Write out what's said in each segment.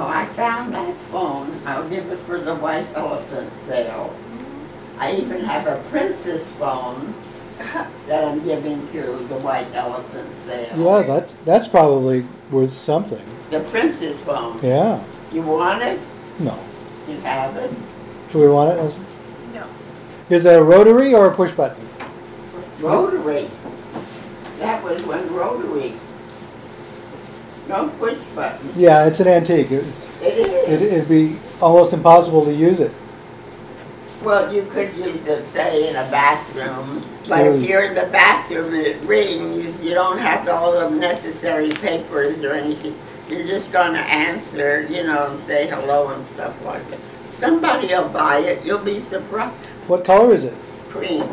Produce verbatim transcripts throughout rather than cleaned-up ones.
know, I found that phone. I'll give it for the white elephant sale. I even have a princess phone that I'm giving to the white elephant sale. Yeah, that's, that's probably worth something. The princess phone. Yeah. You want it? No. You have it? Do we want it, Leslie? No. Is it a rotary or a push button? Rotary. That was when rotary. No push button. Yeah, it's an antique. It's, It is. it, it'd be almost impossible to use it. Well, you could use it, say, in a bathroom. But Sure. if you're in the bathroom and it rings, you don't have all the necessary papers or anything. You're just going to answer, you know, and say hello and stuff like that. Somebody will buy it. You'll be surprised. What color is it? Cream.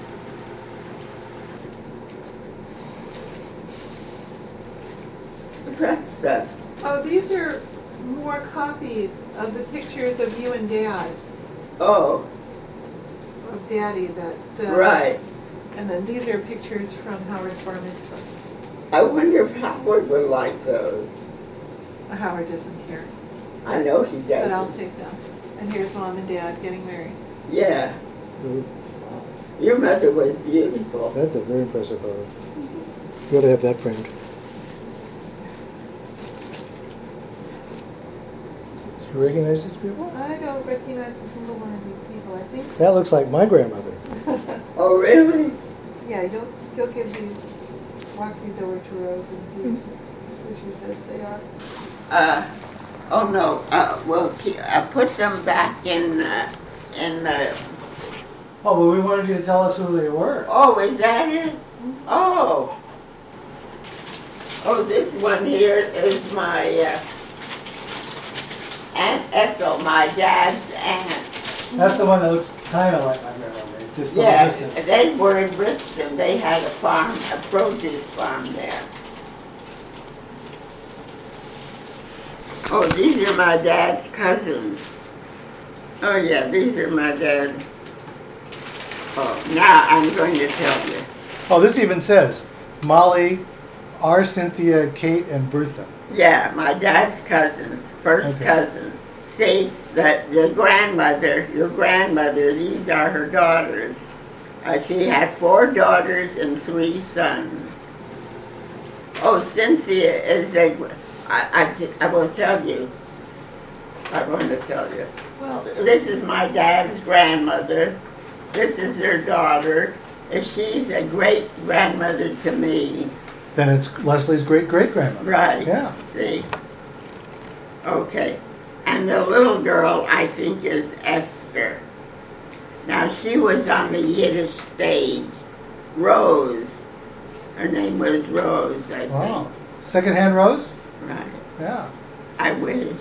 What's that stuff? Oh, these are more copies of the pictures of you and Dad, Oh, of Daddy. That uh, right. And then these are pictures from Howard's bar mitzvah. I wonder if Howard would like those. Howard doesn't care, I know he does. but I'll take them. And here's Mom and Dad getting married. Yeah. Your mother was beautiful. That's a very impressive photo. You ought to have that framed. You recognize these people? I don't recognize a single one of these people. I think. That looks like my grandmother. Oh, really? Yeah, he'll he'll give these, walk these over to Rose and see which he says they are. Uh, oh no. Uh, well, ke- uh, put them back in uh, in the. Oh, but we wanted you to tell us who they were. Oh, is that it? Oh. Oh, this one here is my uh, Aunt Ethel, my dad's aunt. That's the one that looks kind of like my grandmother, just from a Yeah, distance. they were in Brixton. They had a farm, a produce farm there. Oh, these are my dad's cousins. Oh yeah, these are my dad's. Oh, now I'm going to tell you. Oh, this even says Molly, R. Cynthia, Kate, and Bertha. Yeah, my dad's cousins, first Okay. cousin. See, the, the grandmother, your grandmother, these are her daughters. Uh, she had four daughters and three sons. Oh, Cynthia is a, I, I, I will tell you. I'm going to tell you. Well, This is my dad's grandmother. This is their daughter. And she's a great grandmother to me. Then it's Leslie's great great grandmother. Right. Yeah. See? Okay. And the little girl, I think, is Esther. Now, she was on the Yiddish stage. Rose. Her name was Rose, I think. Wow. Secondhand rose? Right. Yeah. I wish.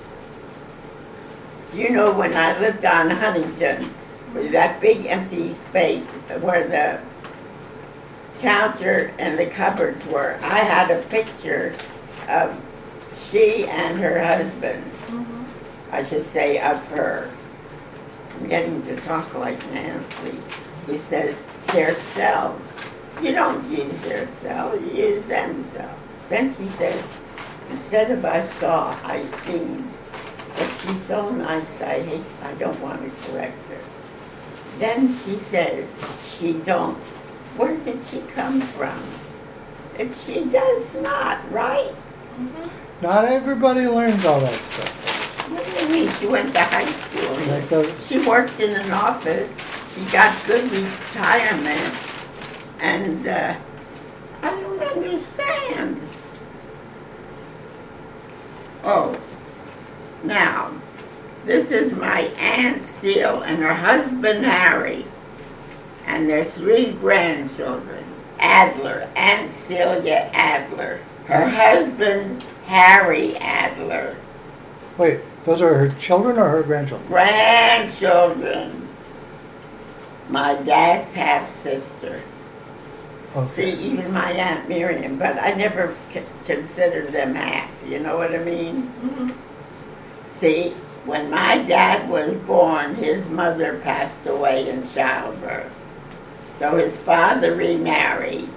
You know, when I lived on Huntington, with that big empty space where the counter and the cupboards were, I had a picture of she and her husband. mhm. I should say of her. I'm getting to talk like Nancy. He says, their selves. You don't use their selves, you use themselves. Then she says, instead of I saw, I seen. But she's so nice, I hate, I don't want to correct her. Then she says, she don't. Where did she come from? And she does not, right? Mhm. Not everybody learns all that stuff. What do you mean? She went to high school. Like the, She worked in an office. She got good retirement. And uh, I don't understand. Oh, now, this is my Aunt Seal and her husband Harry. And their three grandchildren. Adler, Aunt Celia Adler. Her husband, Harry Adler. wait, those are her children or her grandchildren? Grandchildren. My dad's half-sister. Okay. See, even my Aunt Miriam, but I never c- considered them half, you know what I mean? Mhm. See, when my dad was born, his mother passed away in childbirth. So his father remarried.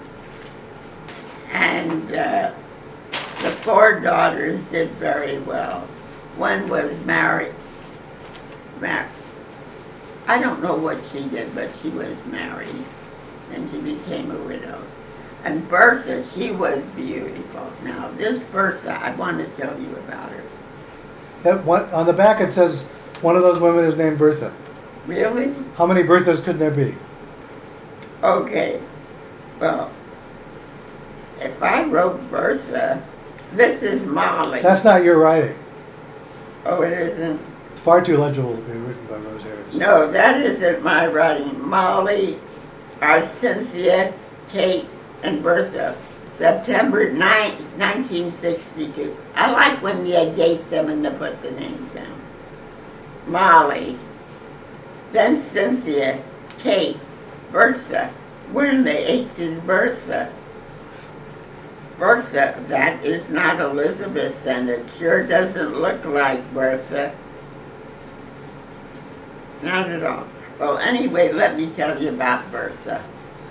And uh, the four daughters did very well. one was married. Mar- I don't know what she did, but she was married, and she became a widow. And Bertha, she was beautiful. Now, this Bertha, I want to tell you about her. That one, on the back it says one of those women is named Bertha. Really? How many Berthas could there be? Okay. Well, if I wrote Bertha, this is Molly. That's not your writing. Oh, it isn't? It's far too legible to be written by Rose Harris. No, that isn't my writing. Molly, are Cynthia, Kate, and Bertha. September ninth, nineteen sixty-two. I like when they date them and they put the names down. Molly, then Cynthia, Kate, Bertha. Where in the H is Bertha? Bertha, that is not Elizabeth, and it sure doesn't look like Bertha. Not at all. Well, anyway, let me tell you about Bertha.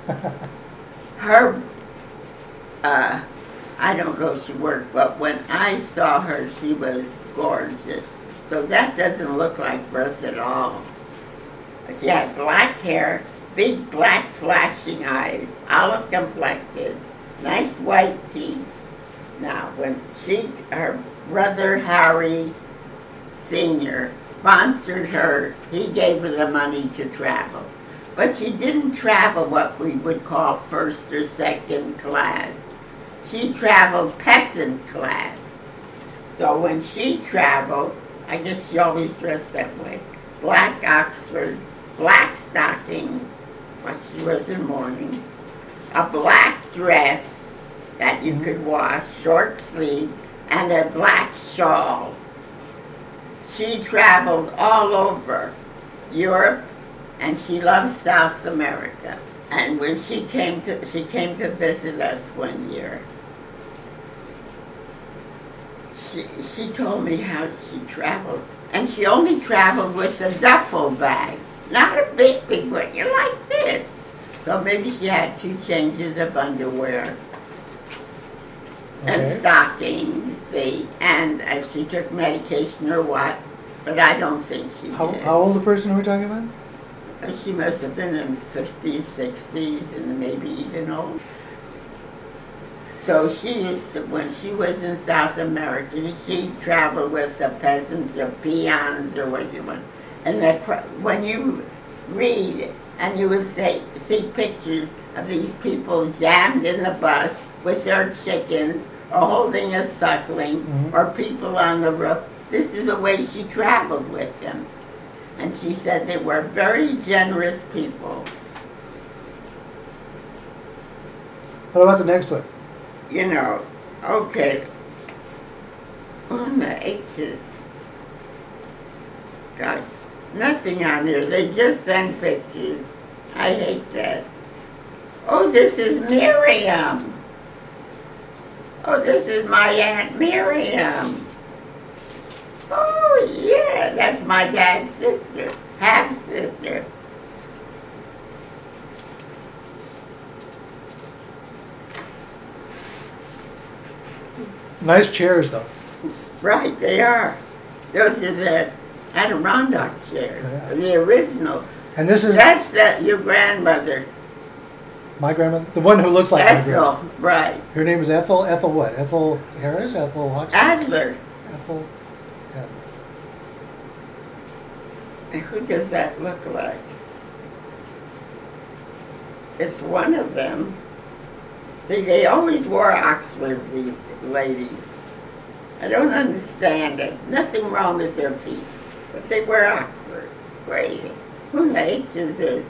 Her, uh, I don't know if she worked, but when I saw her, she was gorgeous. So that doesn't look like Bertha at all. She had black hair, big black flashing eyes, olive complected, nice white teeth. Now, when she, her brother Harry Senior sponsored her, he gave her the money to travel. But she didn't travel what we would call first or second class. She traveled peasant class. So when she traveled, I guess she always dressed that way. Black Oxford, black stockings, like she was in mourning, a black dress that you could wash, short sleeve, and a black shawl. She traveled all over Europe, and she loved South America. And when she came to, she came to visit us one year. She, she told me how she traveled. And she only traveled with a duffel bag, not a big, big one, you like this. So maybe she had two changes of underwear. Okay. And stockings, see, and if she took medication or what, but I don't think she How, did. how old a person are we talking about? She must have been in fifties, sixties, and maybe even old. So she used to, when she was in South America, she traveled with the peasants or peons or what you want. And the, when you read and you would say, see pictures of these people jammed in the bus with their chickens or holding a suckling, mm-hmm. or people on the roof, this is the way she traveled with them. And she said they were very generous people. What about the next one? You know, okay, on the H's, gosh, nothing on here. They just send pictures. I hate that. Oh, this is Miriam. Oh, this is my Aunt Miriam. Oh, yeah, that's my dad's sister, half-sister. Nice chairs, though. Right, they are. Those are the Adirondack chairs, Yeah. the original. And this is That's the, your grandmother. my grandmother, the one who looks like my Ethel, grandmother. right. Her name is Ethel. Ethel what? Ethel Harris? Ethel Huxley? Adler. Ethel. Yeah. And who does that look like? It's one of them. See, they always wore Oxford, these ladies. I don't understand it. Nothing wrong with their feet, but they wear Oxford. Crazy. Who in the H is this?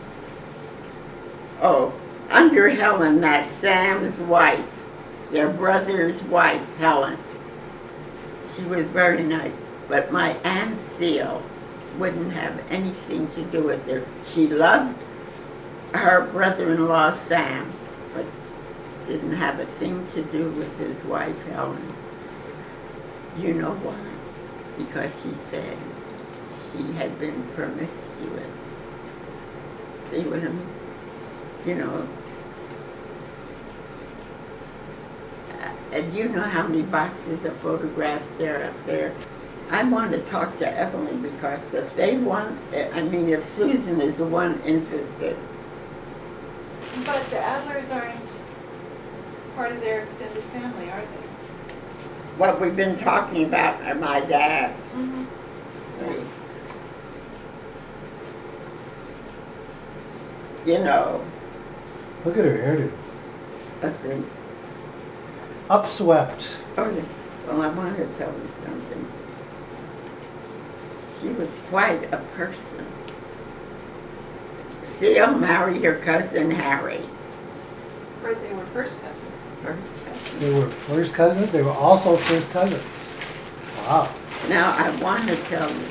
Oh, under Helen, that's Sam's wife, their brother's wife, Helen. She was very nice, but my Aunt Theo wouldn't have anything to do with her. She loved her brother-in-law, Sam, but didn't have a thing to do with his wife, Helen. You know why? Because she said she had been promiscuous. See what I mean? You know. Uh, do you know how many boxes of photographs there are up there? I want to talk to Evelyn because if they want, I mean, if Susan is the one interested. But the Adlers aren't part of their extended family, are they? What we've been talking about are my dad. Mm-hmm. You know. Look at her hairdo. I think. Upswept. Oh, yeah. Well, I want to tell you something. She was quite a person. Seal married her cousin Harry. Or they were first cousins. First cousin. They were first cousins. They were also first cousins. Wow. Now, I want to tell you,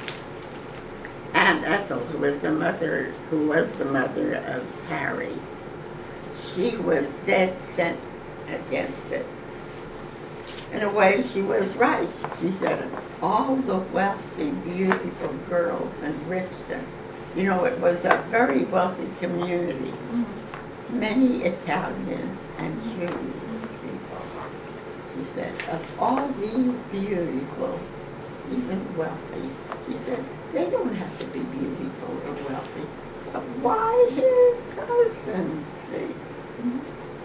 Aunt Ethel, who was the mother, who was the mother of Harry, she was dead set against it. In a way, she was right. She said, all the wealthy, beautiful girls in Richmond, you know, it was a very wealthy community. Mm-hmm. Many Italians and Jews people. She said, of all these beautiful, even wealthy, she said, they don't have to be beautiful or wealthy. But why his cousin? See? Mm-hmm.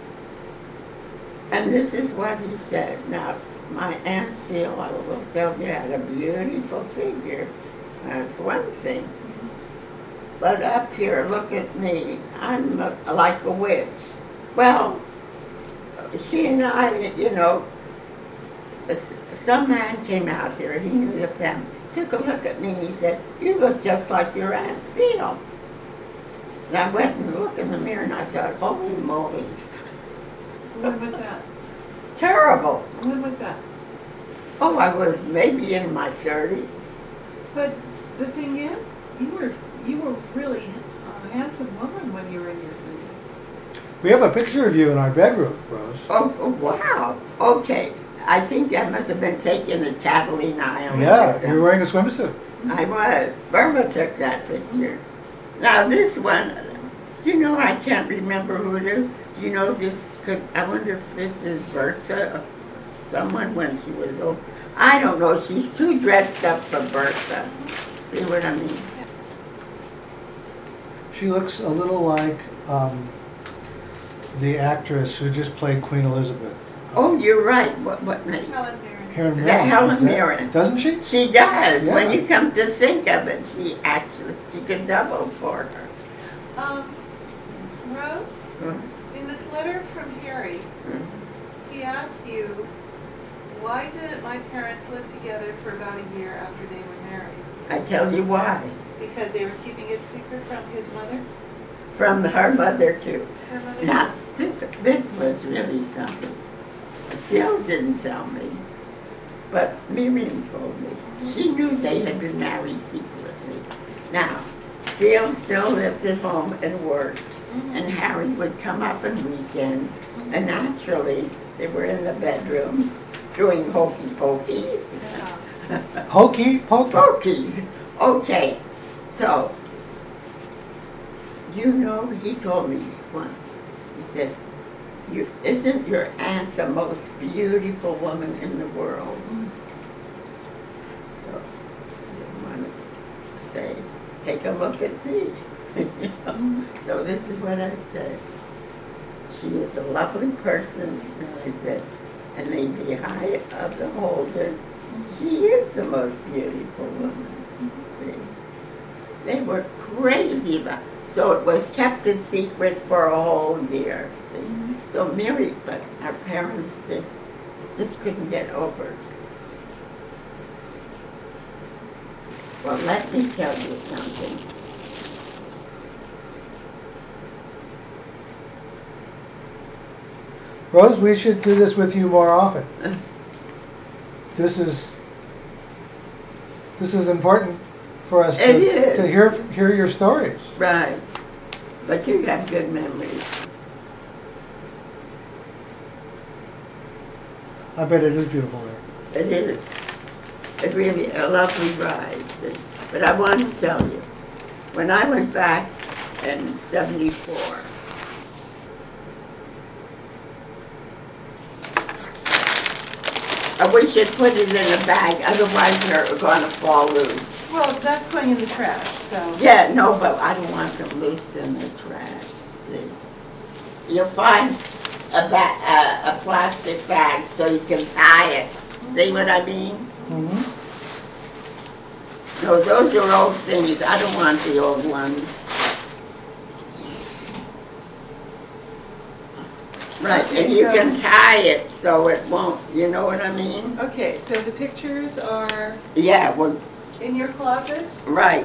And this is what he said. Now, my Aunt Sheila will tell you had a beautiful figure. That's one thing. But up here, look at me. I'm a, like a witch. Well, she and I, you know, some man came out here. He knew the family. Took a look at me and he said, you look just like your Aunt Sheila. And I went and looked in the mirror and I thought, holy moly. When was that? Terrible. When was that? Oh, I was maybe in my thirties. But the thing is, you were you were really a handsome woman when you were in your thirties. We have a picture of you in our bedroom, Rose. Oh, oh wow. Okay. I think that must have been taken at Catalina Island. Yeah, you were wearing a swimsuit. I was. Burma took that picture. Now this one, you know, I can't remember who it is. You know, this could, I wonder if this is Bertha, someone when she was old. I don't know, she's too dressed up for Bertha. See what I mean? She looks a little like um, the actress who just played Queen Elizabeth. Oh, you're right. What, what name? Helen Mirren. Helen The Mirren. Helen Is that- Mirren. Doesn't she? She does. Yeah. When you come to think of it, she actually, she could double for her. Um, Rose, Hmm? in this letter from Harry, Hmm. he asked you, why didn't my parents live together for about a year after they were married? I tell you why. Because they were keeping it secret from his mother? From her mother, too. Her mother? Now, this, this was really something. Phil didn't tell me, but Miriam told me. She knew they had been married secretly. Now, Phil still lived at home and worked, Mm-hmm. and Harry would come up on weekends, and naturally, they were in the bedroom doing hokey pokey. Yeah. Hokey pokey. Pokies. Okay, so, you know, he told me once, he said, you, isn't your aunt the most beautiful woman in the world? So, I just want to say, take a look at me. You know? So this is what I said. She is a lovely person, and I said, and maybe high of the holder, she is the most beautiful woman. See? They were crazy about it. So it was kept a secret for a whole year. See? So Mary, but our parents just, just couldn't get over it. Well, let me tell you something. Rose, we should do this with you more often. This is this is important for us It to, is. to hear hear your stories. Right. But you have good memories. I bet it is beautiful there. It is. It's really a lovely ride. But I want to tell you, when I went back in seventy-four, Uh, we should put it in a bag, otherwise they're gonna fall loose. Well, that's going in the trash, so. Yeah, no, but I don't want them loose in the trash. See? You'll find a, ba- a, a plastic bag so you can tie it. See what I mean? Mm-hmm. No, those are old things. I don't want the old ones. Right, Okay, and you so- can tie it so it won't, you know what I mean? Okay, so the pictures are Yeah, well, in your closet? right.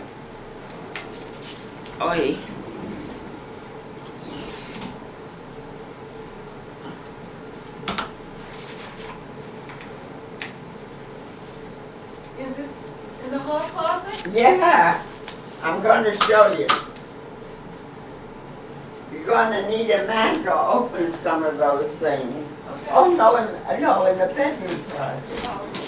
Oi. In this, in the hall closet? Yeah, I'm going to show you. You're going to need a man to open some of those things. Okay. Oh, no, in, no, in the bedroom closet. Oh.